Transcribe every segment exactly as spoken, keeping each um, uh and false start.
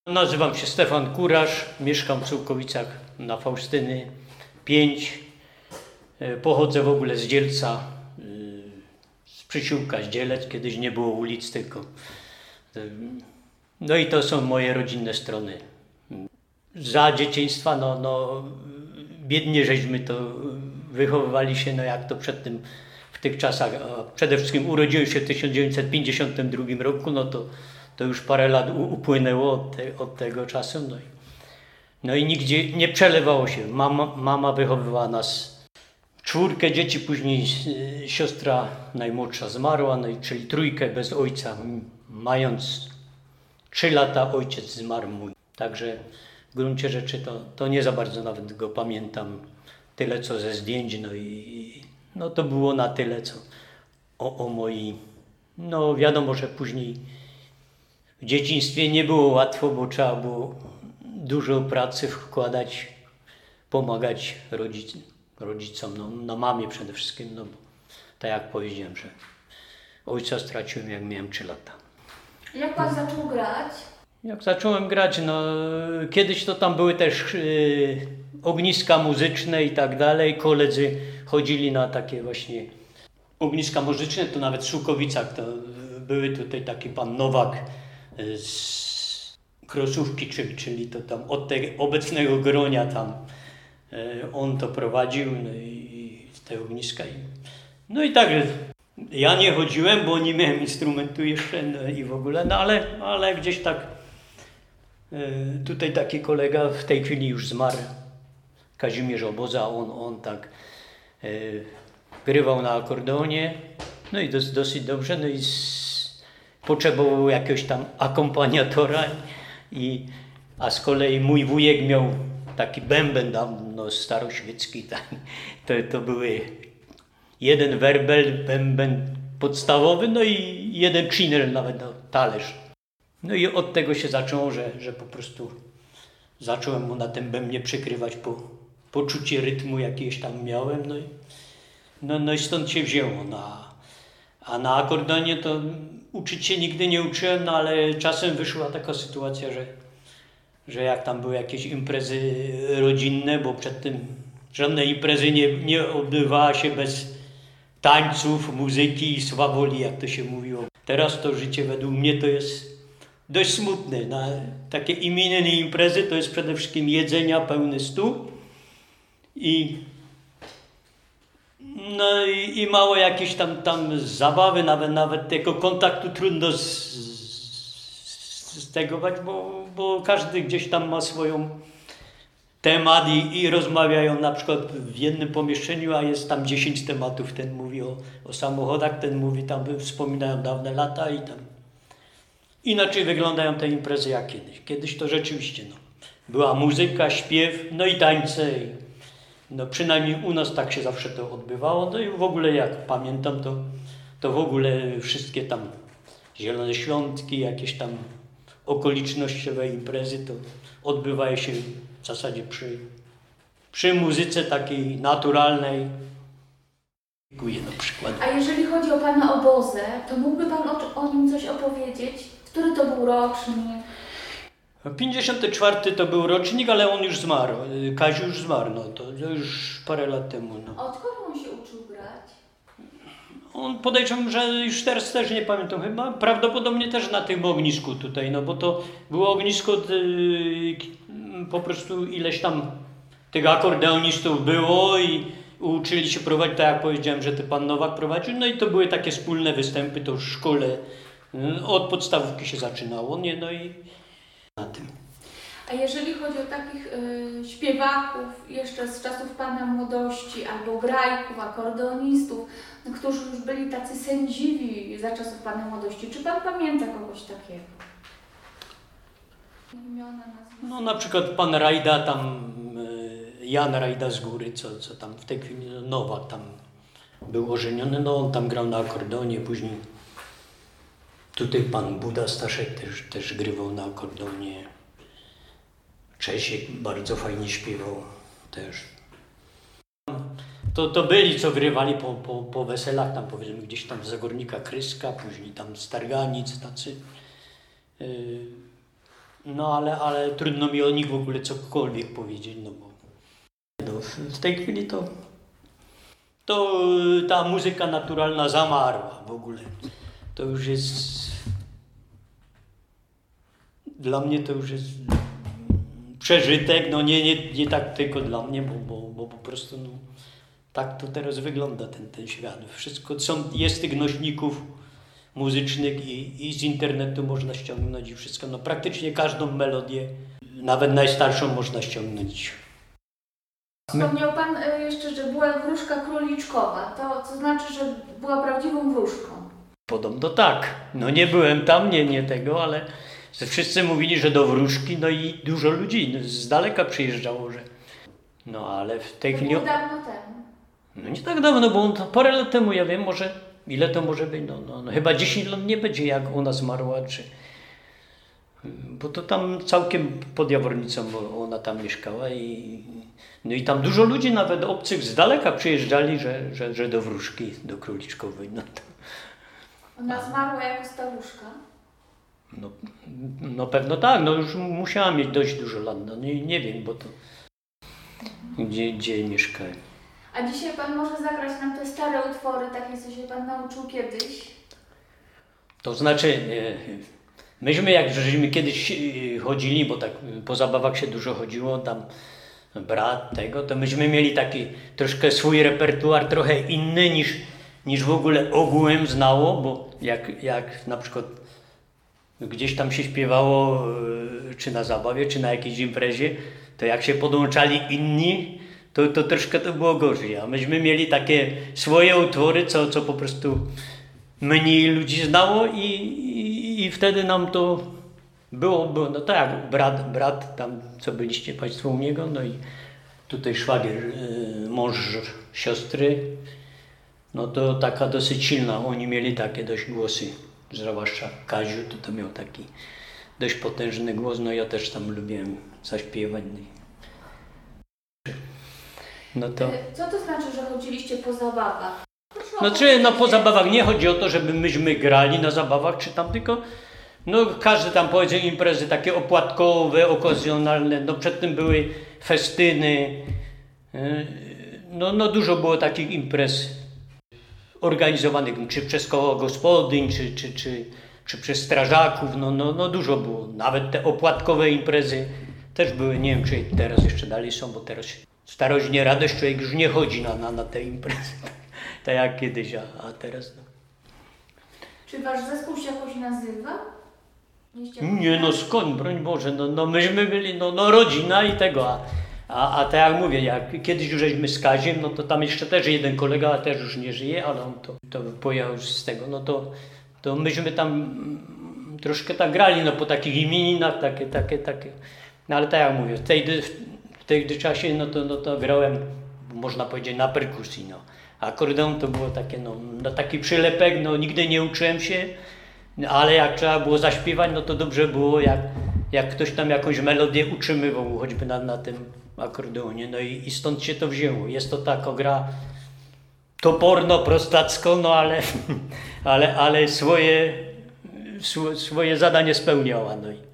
Nazywam się Stefan Kurasz, mieszkam w Sułkowicach na Faustyny pięć. Pochodzę w ogóle z Dzielca, z Przysiłka Zdzielec, kiedyś nie było ulic tylko. No i to są moje rodzinne strony. Za dzieciństwa, no, no biednie żeśmy to wychowywali się, no jak to przed tym, w tych czasach. A przede wszystkim urodziłem się w tysiąc dziewięćset pięćdziesiątym drugim roku, no to to już parę lat upłynęło od, te, od tego czasu. No i, no i nigdzie nie przelewało się. Mama, mama wychowywała nas, czwórkę dzieci, później siostra najmłodsza zmarła, no i czyli trójkę bez ojca. Mając trzy lata ojciec zmarł mój. Także w gruncie rzeczy to, to nie za bardzo nawet go pamiętam. Tyle co ze zdjęć, no i no to było na tyle co o, o moi. No wiadomo, że później w dzieciństwie nie było łatwo, bo trzeba było dużo pracy wkładać, pomagać rodzic, rodzicom, no, na mamie przede wszystkim, no bo tak jak powiedziałem, że ojca straciłem jak miałem trzy lata. Jak pan zaczął grać? Jak zacząłem grać, no kiedyś to tam były też yy, ogniska muzyczne i tak dalej, koledzy chodzili na takie właśnie ogniska muzyczne, to nawet w Sułkowicach to były tutaj taki pan Nowak z Krosówki, czyli, czyli to tam od tego obecnego Gronia tam on to prowadził, no i te ogniska. No i tak, ja nie chodziłem, bo nie miałem instrumentu jeszcze, no i w ogóle, no ale, ale gdzieś tak tutaj taki kolega w tej chwili już zmarł, Kazimierz Oboza, on, on tak grywał na akordeonie, no i dos, dosyć dobrze, no i z, potrzebował jakiegoś tam akompaniatora, i, a z kolei mój wujek miał taki bęben dawno staroświecki, tak, to, to były jeden werbel, bęben podstawowy, no i jeden czinel, nawet no, talerz. No i od tego się zaczęło, że, że po prostu zacząłem mu na tym bębnie przykrywać po, poczucie rytmu jakieś tam miałem, no i, no, no i stąd się wzięło. Na, a na akordeonie to uczyć się nigdy nie uczyłem, no ale czasem wyszła taka sytuacja, że, że jak tam były jakieś imprezy rodzinne, bo przed tym żadne imprezy nie, nie odbywała się bez tańców, muzyki i swawoli, jak to się mówiło. Teraz to życie według mnie to jest dość smutne. Na takie imieniny imprezy to jest przede wszystkim jedzenia pełny stół i no i, i mało jakieś tam, tam zabawy, nawet, nawet tego kontaktu trudno z, z, z tego, bo, bo każdy gdzieś tam ma swoją temat i, i rozmawiają na przykład w jednym pomieszczeniu, a jest tam dziesięć tematów. Ten mówi o, o samochodach, ten mówi tam, wspominają dawne lata i tam. Inaczej wyglądają te imprezy jak kiedyś. Kiedyś to rzeczywiście no, była muzyka, śpiew, no i tańce. I, no przynajmniej u nas tak się zawsze to odbywało. No i w ogóle jak pamiętam, to, to w ogóle wszystkie tam zielone świątki, jakieś tam okolicznościowe imprezy to odbywają się w zasadzie przy, przy muzyce takiej naturalnej. Dziękuję na przykład. A jeżeli chodzi o pana obozę, to mógłby pan o, o nim coś opowiedzieć? Który to był rocznik? pięćdziesiąty czwarty to był rocznik, ale on już zmarł. Kaziu już zmarł, no to już parę lat temu. No. A od kogo on się uczył grać? On podejrzewam, że już teraz też nie pamiętam, chyba prawdopodobnie też na tym ognisku tutaj, no bo to było ognisko, yy, po prostu ileś tam tych akordeonistów było i uczyli się prowadzić, tak jak powiedziałem, że to pan Nowak prowadził, no i to były takie wspólne występy, to w szkole yy, od podstawówki się zaczynało, nie, no i na tym. A jeżeli chodzi o takich y, śpiewaków jeszcze z czasów pana młodości, albo grajków, akordeonistów, no, którzy już byli tacy sędziwi za czasów pana młodości, czy pan pamięta kogoś takiego? Imiona, nazwiska. No na przykład pan Rajda, tam y, Jan Rajda z Góry, co, co tam w tej chwili Nowak tam był ożeniony, no on tam grał na akordeonie, później tutaj pan Buda Staszek też, też grywał na akordeonie. Czesiek bardzo fajnie śpiewał też. To, to byli, co grywali po, po, po weselach, tam powiedzmy gdzieś tam z Zagornika Kryska, później tam z Targanic tacy. Yy, No ale, ale trudno mi o nich w ogóle cokolwiek powiedzieć, no bo no, w tej chwili to, to ta muzyka naturalna zamarła w ogóle. To już jest, dla mnie to już jest przeżytek, no nie, nie, nie tak tylko dla mnie, bo, bo, bo po prostu no, tak to teraz wygląda ten, ten świat. Wszystko, są, jest tych nośników muzycznych i, i z internetu można ściągnąć i wszystko. No praktycznie każdą melodię, nawet najstarszą, można ściągnąć. Wspomniał Pan y, jeszcze, że była wróżka króliczkowa. To co znaczy, że była prawdziwą wróżką? Podobno tak. No nie byłem tam, nie, nie tego, ale wszyscy mówili, że do wróżki, no i dużo ludzi z daleka przyjeżdżało, że no ale w tej To chwili... było dawno temu. No nie tak dawno, bo on to parę lat temu, ja wiem, może ile to może być, no, no, no chyba dziesięć lat nie będzie, jak ona zmarła, czy... Bo to tam całkiem pod Jawornicą, bo ona tam mieszkała i... No i tam dużo ludzi, nawet obcych z daleka przyjeżdżali, że, że, że do wróżki, do króliczkowej, no to... Ona zmarła jako staruszka? No, no pewno tak, no już musiała mieć dość dużo lat, no nie, nie wiem, bo to... Gdzie, gdzie mieszka. A dzisiaj Pan może zagrać nam te stare utwory, takie co się Pan nauczył kiedyś? To znaczy, myśmy jak żeśmy kiedyś chodzili, bo tak po zabawach się dużo chodziło, tam brat tego, to myśmy mieli taki troszkę swój repertuar, trochę inny niż, niż w ogóle ogółem znało, bo jak, jak na przykład gdzieś tam się śpiewało, czy na zabawie, czy na jakiejś imprezie, to jak się podłączali inni, to, to troszkę to było gorzej. A myśmy mieli takie swoje utwory, co, co po prostu mniej ludzi znało i, i, i wtedy nam to było, było, no tak jak brat, brat tam, co byliście Państwo u niego, no i tutaj szwagier, yy, mąż siostry, no to taka dosyć silna, oni mieli takie dość głosy, zwłaszcza Kaziu, to, to miał taki dość potężny głos, no ja też tam lubiłem zaśpiewać. No to... Co to znaczy, że chodziliście po zabawach? No czy no po zabawach nie chodzi o to, żeby myśmy grali na zabawach, czy tam tylko, no każde tam powiedzmy imprezy takie opłatkowe, okazjonalne, no przedtem były festyny, no, no dużo było takich imprez organizowanych, czy przez koło gospodyń, czy, czy, czy, czy przez strażaków, no, no, no dużo było, nawet te opłatkowe imprezy też były, nie wiem czy teraz jeszcze dalej są, bo teraz starośnie radość człowiek już nie chodzi na, na, na te imprezy. Tak jak kiedyś, a, a teraz no. Czy Wasz zespół się jakoś nazywa? Nie no skąd, broń Boże, no, no myśmy byli, no, no rodzina i tego, a, a, a tak jak mówię, jak kiedyś już żeśmy z Kaziem, no to tam jeszcze też jeden kolega, a też już nie żyje, ale on to, to pojechał już z tego, no to, to myśmy tam mm, troszkę tak grali, no po takich imieninach, takie, takie, takie, no ale tak jak mówię, w tej, w tej czasie, no to, no to grałem, można powiedzieć, na perkusji, no. Akordeon to było takie, no, no taki przylepek, no nigdy nie uczyłem się, ale jak trzeba było zaśpiewać, no to dobrze było, jak, jak ktoś tam jakąś melodię utrzymywał, choćby na, na tym akordeonie, no i, i stąd się to wzięło. Jest to taka gra toporno, prostacko, no ale, ale, ale swoje, swoje zadanie spełniała. No i.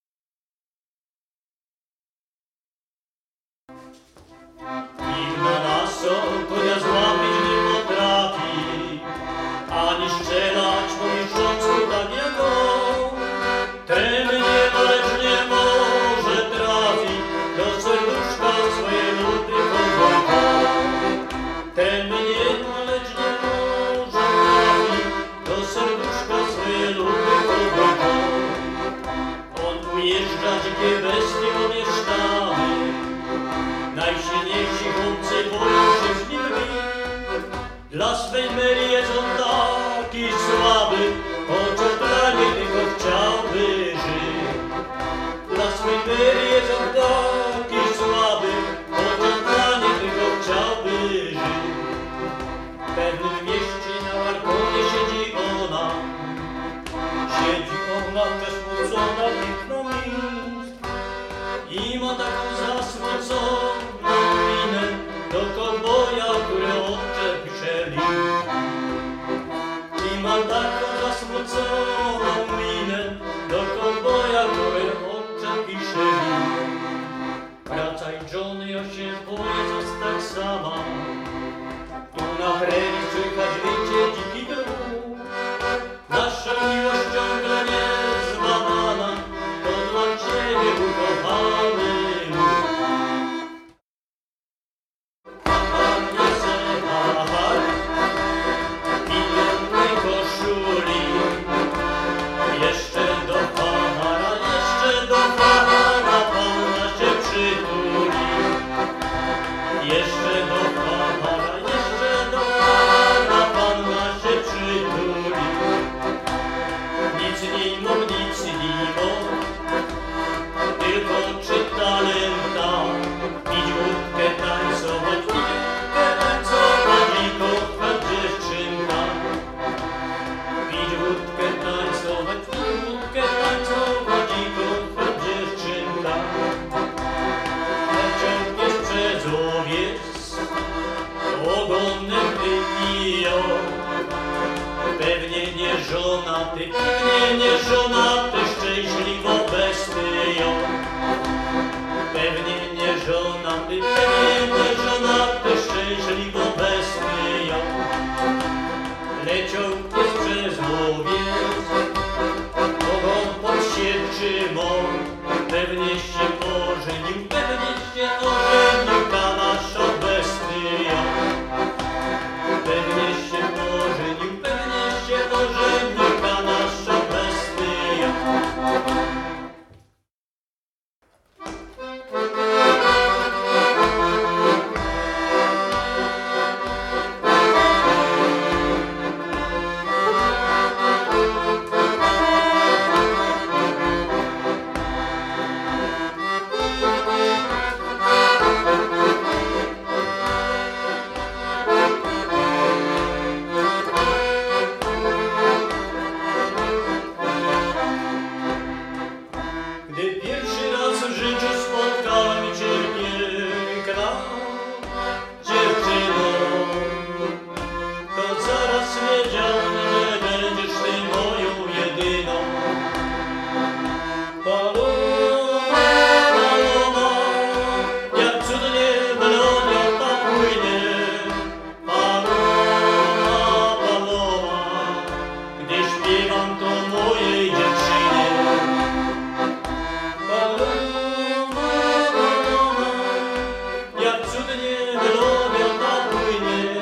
Dla swej Mary jest on taki słaby, chociaż dla niej tylko chciałby żyć. Dla swej Mary jest on taki słaby, chociaż dla niej tylko chciałby żyć. W pewnym mieście na balkonie siedzi ona, siedzi ona przesmucona piękną minę i ma taką zasmuconą minę do kowboja, który odczep szeli. I ma taką zasmuconą minę do kowboja, który odczep pewnie się ożenił, pewnie się ożenił ta nasza bestia. Pewnie się ożenił, pewnie się ożenił ta nasza bestia. Gdy pierwszy raz w życiu spotkałem cię, piękna dziewczyno, to zaraz wiedziałem, że będziesz ty moją jedyną. Paloma, paloma, jak cudnie melodia ta płynie. Paloma, paloma, gdy śpiewam to mojej dziewczynie. Paloma, paloma, jak cudnie melodia ta płynie.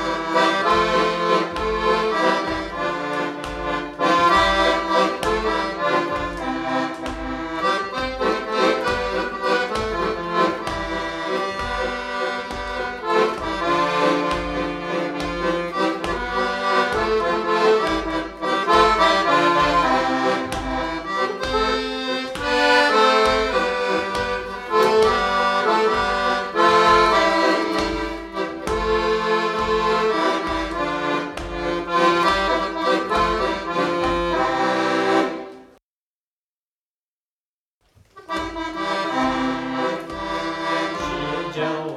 Siedział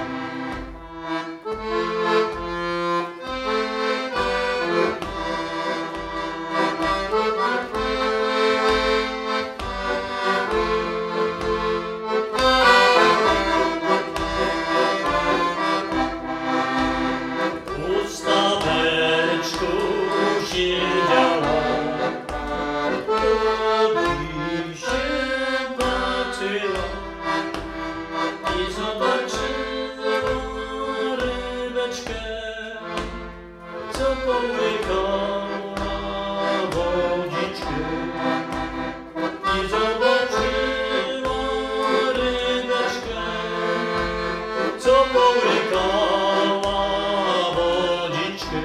u staweczku, siedziała, i się patrzyła i zobaczyła rybeczkę, co połykała wodziczkę. I zobaczyła rybeczkę, co połykała wodziczkę.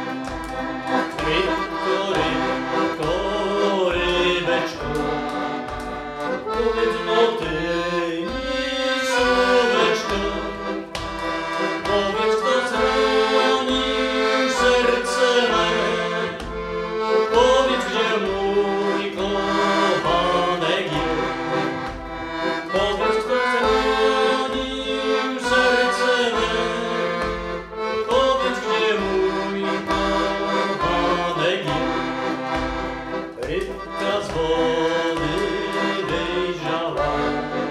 Rybko, rybko, rybeczko, powiedz no ty mi słóweczko, powiedz kto zranił serce me, powiedz gdzie mój kochanek jest, powiedz kto zranił serce me, powiedz gdzie mój kochanek jest. Rybka z wody wyjrzała,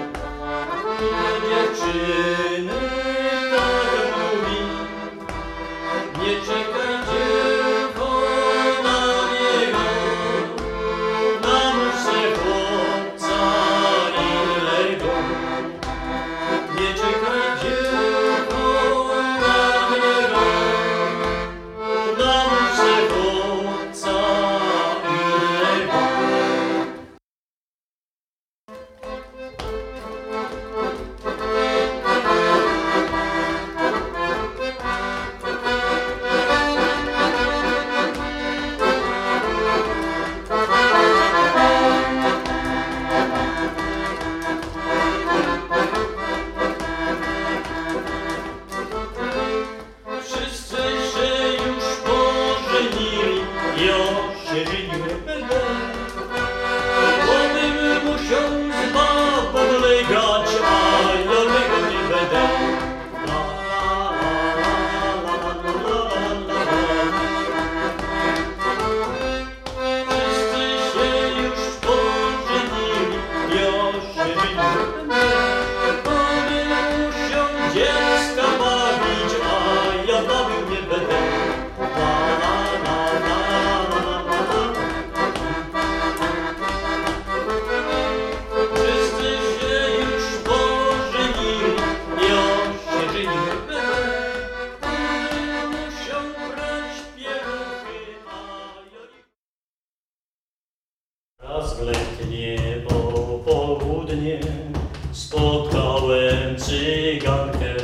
samotnie spotkałem cygankę.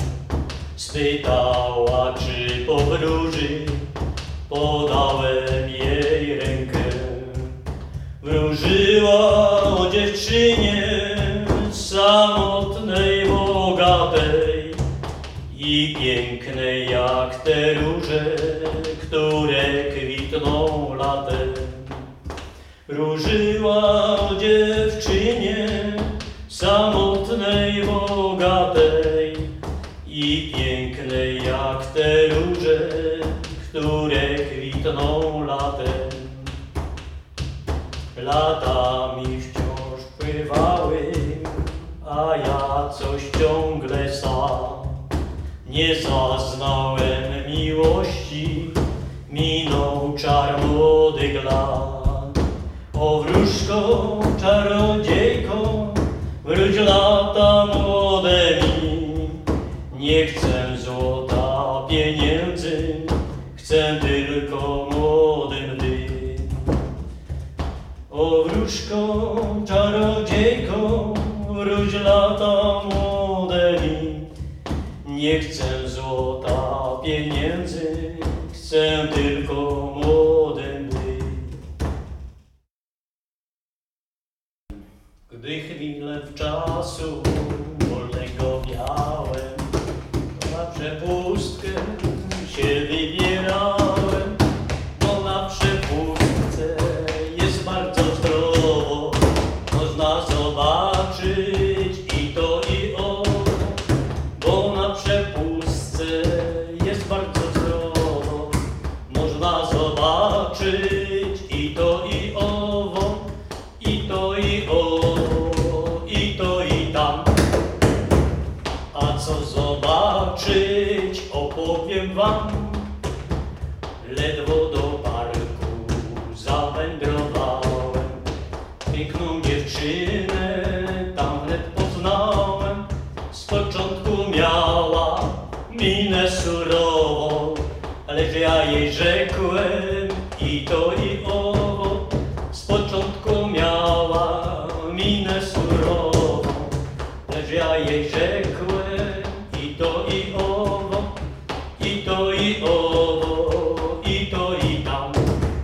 Spytała, czy powróży, podałem jej rękę. Wróżyła o dziewczynie samotnej, bogatej i pięknej jak te róże, które kwitną latem. Wróżyła o dziewczynie samotnej, bogatej i pięknej jak te róże, które kwitną latem. Latami wciąż pływały, a ja coś ciągle sam. Nie zaznałem miłości, minął czar młodych lat. O wróżko, czarodziejko, wróć lata młode mi. Nie chcę złota, pieniędzy, chcę tylko młodym być. O wróżko, czarodziejko, wróć lata młode mi. Nie chcę złota, pieniędzy, chcę tylko młodym być. Gdy chwilę w czasu wolnego miałem, to na przepustkę się wybierałem, bo na przepustce jest bardzo zdrowo, można zobaczyć i to i owo, bo na przepustce jest bardzo zdrowo, można zobaczyć i to i owo, i to i owo, i to i tam. A co zobaczyć, opowiem wam. Ledwo do parku zawędrowałem, piękną dziewczynę tam wnet poznałem. Z początku miała minę surową, lecz ja jej rzekłem i to i owo. Z początku miała minę surową, lecz ja jej rzekłem i to i owo, i to i owo, i to i tam.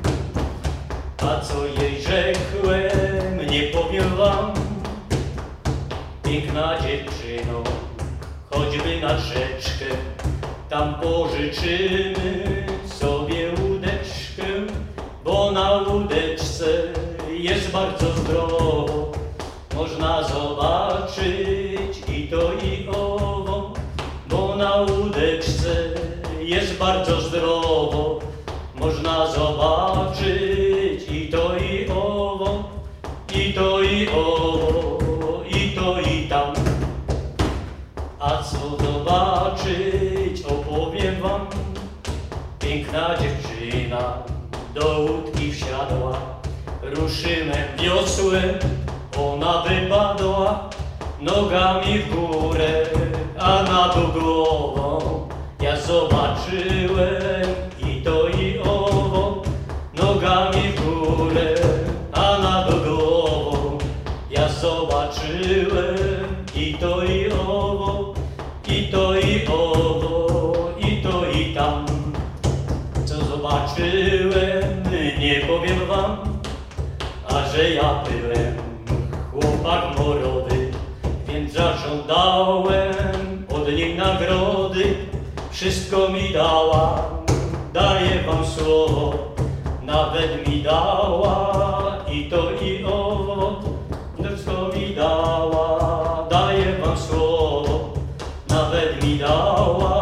A co jej rzekłem, nie powiem wam. Piękna dziewczyno, chodźmy na rzeczkę, tam pożyczymy sobie łódeczkę, bo na łódeczce jest bardzo zdrowo, można zobaczyć i to i owo, bo na łódeczce jest bardzo zdrowo, można zobaczyć i to i owo, i to i owo, i to i tam. A co zobaczyć, opowiem wam. Piękna dziewczyna do łódki wsiadła, ruszymem wiosłem ona wypadła, nogami w górę, a na dół głową. Ja zobaczyłem i to i owo, nogami w górę, a na dół głową. Ja zobaczyłem i to i owo, i to i owo, i to i tam. Co zobaczyłem, nie powiem wam, a że ja byłem chłopak młody, więc zażądałem od niej nagrody. Wszystko mi dała, daję wam słowo, nawet mi dała i to i owo. Wszystko mi dała, daję wam słowo, nawet mi dała